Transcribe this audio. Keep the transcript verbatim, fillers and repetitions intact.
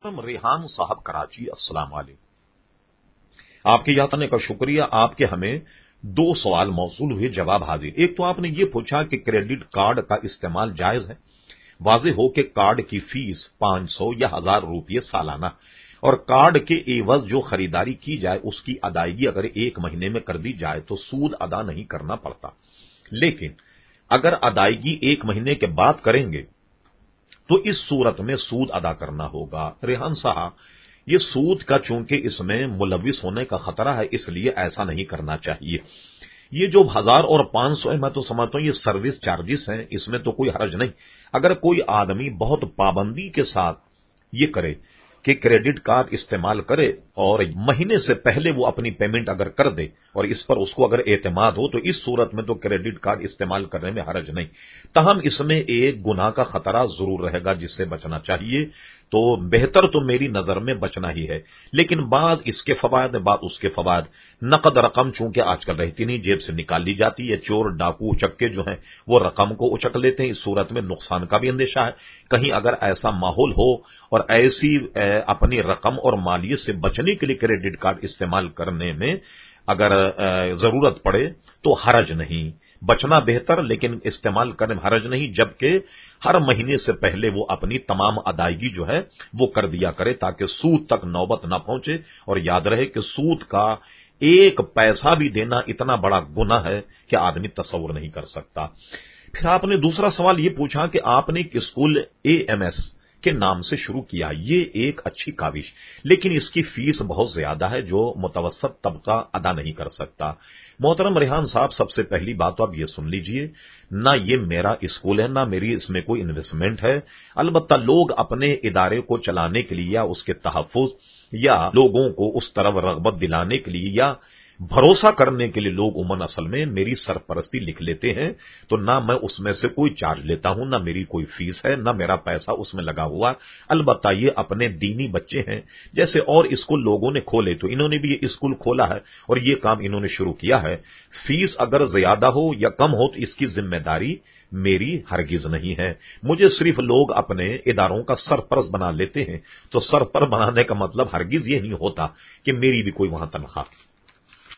ریحان صاحب کراچی، السلام علیکم۔ آپ کے یاتنے کا شکریہ۔ آپ کے ہمیں دو سوال موصول ہوئے، جواب حاضر۔ ایک تو آپ نے یہ پوچھا کہ کریڈٹ کارڈ کا استعمال جائز ہے۔ واضح ہو کہ کارڈ کی فیس پانچ سو یا ہزار روپے سالانہ، اور کارڈ کے عوض جو خریداری کی جائے اس کی ادائیگی اگر ایک مہینے میں کر دی جائے تو سود ادا نہیں کرنا پڑتا۔ لیکن اگر ادائیگی ایک مہینے کے بعد کریں گے تو اس صورت میں سود ادا کرنا ہوگا۔ ریحان صاحب، یہ سود کا چونکہ اس میں ملوث ہونے کا خطرہ ہے، اس لیے ایسا نہیں کرنا چاہیے۔ یہ جو ہزار اور پانچ سو ہے، میں تو سمجھتا ہوں یہ سروس چارجز ہیں، اس میں تو کوئی حرج نہیں۔ اگر کوئی آدمی بہت پابندی کے ساتھ یہ کرے کہ کریڈٹ کارڈ استعمال کرے اور مہینے سے پہلے وہ اپنی پیمنٹ اگر کر دے اور اس پر اس کو اگر اعتماد ہو تو اس صورت میں تو کریڈٹ کارڈ استعمال کرنے میں حرج نہیں۔ تاہم اس میں ایک گناہ کا خطرہ ضرور رہے گا جس سے بچنا چاہیے، تو بہتر تو میری نظر میں بچنا ہی ہے۔ لیکن بعض اس کے فوائد ہیں، بعض اس کے فوائد۔ نقد رقم چونکہ آج کل رہتی نہیں، جیب سے نکال لی جاتی ہے، چور ڈاکو اچکے جو ہیں وہ رقم کو اچک لیتے ہیں، اس صورت میں نقصان کا بھی اندیشہ ہے۔ کہیں اگر ایسا ماحول ہو اور ایسی اپنی رقم اور مالیت سے بچنے کے لیے کریڈٹ کارڈ استعمال کرنے میں اگر ضرورت پڑے تو حرج نہیں، بچنا بہتر لیکن استعمال کرنے میں حرج نہیں، جبکہ ہر مہینے سے پہلے وہ اپنی تمام ادائیگی جو ہے وہ کر دیا کرے تاکہ سود تک نوبت نہ پہنچے۔ اور یاد رہے کہ سود کا ایک پیسہ بھی دینا اتنا بڑا گناہ ہے کہ آدمی تصور نہیں کر سکتا۔ پھر آپ نے دوسرا سوال یہ پوچھا کہ آپ نے ایک اسکول اے ایم ایس کے نام سے شروع کیا، یہ ایک اچھی کاوش، لیکن اس کی فیس بہت زیادہ ہے جو متوسط طبقہ ادا نہیں کر سکتا۔ محترم ریحان صاحب، سب سے پہلی بات تو آپ یہ سن لیجئے، نہ یہ میرا اسکول ہے، نہ میری اس میں کوئی انویسٹمنٹ ہے۔ البتہ لوگ اپنے ادارے کو چلانے کے لیے یا اس کے تحفظ یا لوگوں کو اس طرف رغبت دلانے کے لیے یا بھروسہ کرنے کے لیے لوگ عموماً اصل میں میری سرپرستی لکھ لیتے ہیں، تو نہ میں اس میں سے کوئی چارج لیتا ہوں، نہ میری کوئی فیس ہے، نہ میرا پیسہ اس میں لگا ہوا۔ البتہ یہ اپنے دینی بچے ہیں، جیسے اور اسکول لوگوں نے کھولے تو انہوں نے بھی یہ اسکول کھولا ہے اور یہ کام انہوں نے شروع کیا ہے۔ فیس اگر زیادہ ہو یا کم ہو تو اس کی ذمہ داری میری ہرگز نہیں ہے۔ مجھے صرف لوگ اپنے اداروں کا سرپرست بنا لیتے ہیں، تو سرپرست بنانے کا مطلب ہرگز یہ نہیں ہوتا کہ میری بھی کوئی وہاں تنخواہ